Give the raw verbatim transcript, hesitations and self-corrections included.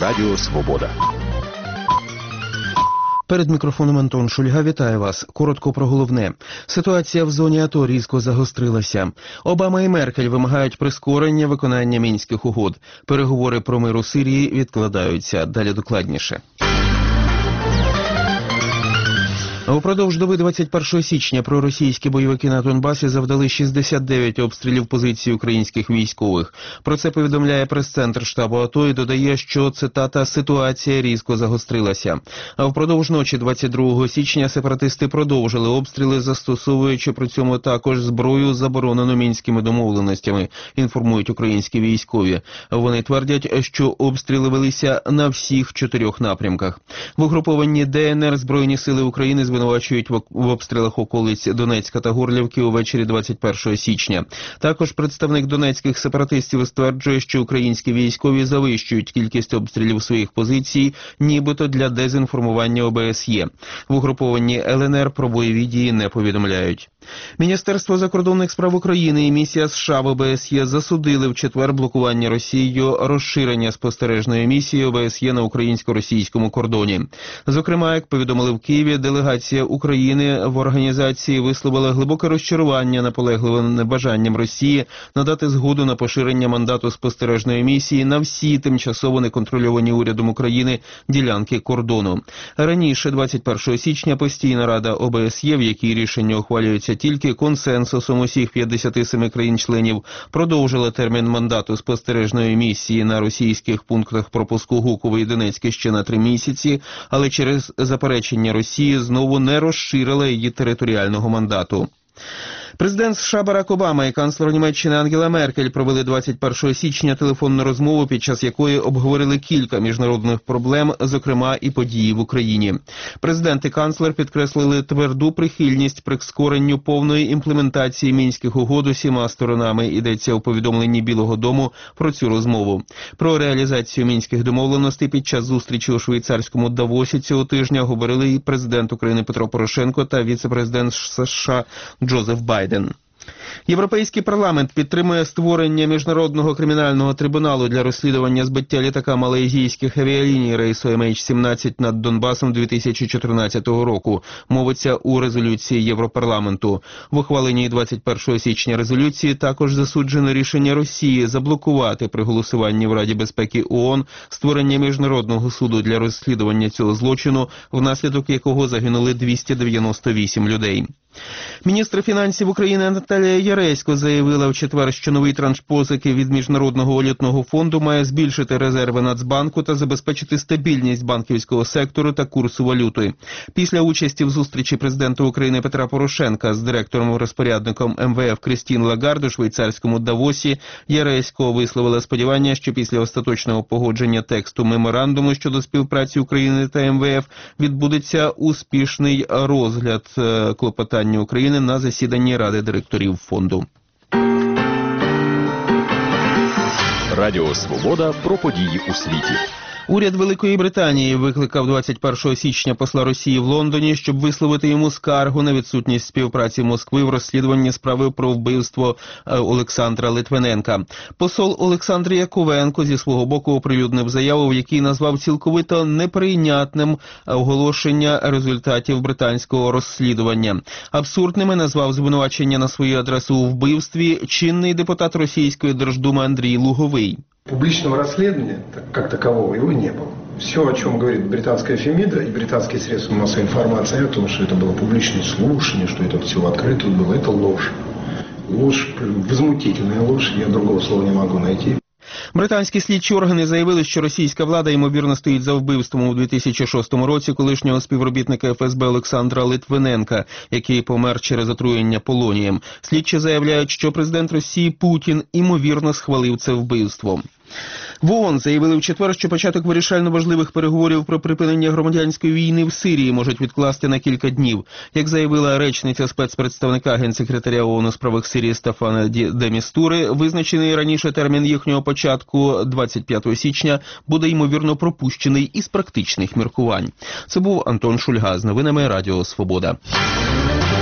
Радіо Свобода. Перед мікрофоном Антон Шульга вітає вас. Коротко про головне. Ситуація в зоні АТО різко загострилася. Обама і Меркель вимагають прискорення виконання Мінських угод. Переговори про мир у Сирії відкладаються. Далі докладніше. Упродовж доби двадцять першого січня проросійські бойовики на Донбасі завдали шістдесят дев'ять обстрілів позицій українських військових. Про це повідомляє прес-центр штабу АТО і додає, що, цитата, «ситуація різко загострилася». А впродовж ночі двадцять другого січня сепаратисти продовжили обстріли, застосовуючи при цьому також зброю, заборонену мінськими домовленостями, інформують українські військові. Вони твердять, що обстріли велися на всіх чотирьох напрямках. В угрупованні ДНР Збройні сили України звинувачують в обстрілах околиць Донецька та Горлівки увечері двадцять першого січня. Також представник донецьких сепаратистів стверджує, що українські військові завищують кількість обстрілів своїх позицій, нібито для дезінформування О Б С Є. В угрупованні Л Н Р про бойові дії не повідомляють. Міністерство закордонних справ України і місія США в О Б С Є засудили в четвер блокування Росією розширення спостережної місії О Б С Є на українсько-російському кордоні. Зокрема, як повідомили в Києві, делегація України в організації висловила глибоке розчарування наполегливим небажанням Росії надати згоду на поширення мандату спостережної місії на всі тимчасово неконтрольовані урядом України ділянки кордону. Раніше, двадцять першого січня, постійна рада О Б С Є, в якій рішення ухвалюються тільки консенсусом усіх п'ятдесят сім країн-членів, продовжила термін мандату спостережної місії на російських пунктах пропуску Гуково і Донецьке ще на три місяці, але через заперечення Росії знову не розширила її територіального мандату. Президент США Барак Обама і канцлер Німеччини Ангела Меркель провели двадцять першого січня телефонну розмову, під час якої обговорили кілька міжнародних проблем, зокрема і події в Україні. Президент і канцлер підкреслили тверду прихильність прискоренню повної імплементації Мінських угод усіма сторонами, йдеться у повідомленні Білого дому про цю розмову. Про реалізацію Мінських домовленостей під час зустрічі у швейцарському Давосі цього тижня говорили і президент України Петро Порошенко та віце-президент США Джозеф Байден. Європейський парламент підтримує створення Міжнародного кримінального трибуналу для розслідування збиття літака малайзійських авіаліній рейсу Ем Ейч сімнадцять над Донбасом дві тисячі чотирнадцятого року. Мовиться у резолюції Європарламенту. В ухваленій двадцять першого січня резолюції також засуджено рішення Росії заблокувати при голосуванні в Раді безпеки О О Н створення Міжнародного суду для розслідування цього злочину, внаслідок якого загинули двісті дев'яносто вісім людей. Міністр фінансів України Наталія Яресько заявила в четвер, що новий транш позики від Міжнародного валютного фонду має збільшити резерви Нацбанку та забезпечити стабільність банківського сектору та курсу валюти. Після участі в зустрічі президента України Петра Порошенка з директором-розпорядником Ем Ве Еф Крістін Лагард у швейцарському Давосі, Яресько висловила сподівання, що після остаточного погодження тексту меморандуму щодо співпраці України та Ем Ве Еф відбудеться успішний розгляд клопотання України на засіданні Ради директорів фонду. Радіо Свобода про події у світі. Уряд Великої Британії викликав двадцять першого січня посла Росії в Лондоні, щоб висловити йому скаргу на відсутність співпраці Москви в розслідуванні справи про вбивство Олександра Литвиненка. Посол Олександр Яковенко зі свого боку оприлюднив заяву, в якій назвав цілковито неприйнятним оголошення результатів британського розслідування. Абсурдними назвав звинувачення на свою адресу у вбивстві чинний депутат Російської Держдуми Андрій Луговий. Публичного расследования, как такового, его не было. Все, о чем говорит британская Фемида и британские средства массовой информации о том, что это было публичное слушание, что это все в открытую было, это ложь. Ложь, возмутительная ложь, я другого слова не могу найти. Британські слідчі органи заявили, що російська влада, ймовірно, стоїть за вбивством у дві тисячі шостому році колишнього співробітника Еф Ес Бе Олександра Литвиненка, який помер через отруєння полонієм. Слідчі заявляють, що президент Росії Путін, ймовірно, схвалив це вбивство. В О О Н заявили в четвер, що початок вирішально важливих переговорів про припинення громадянської війни в Сирії можуть відкласти на кілька днів. Як заявила речниця спецпредставника генсекретаря О О Н у справах Сирії Стафана де Містури, визначений раніше термін їхнього початку, двадцять п'ятого січня, буде ймовірно пропущений із практичних міркувань. Це був Антон Шульга з новинами Радіо Свобода.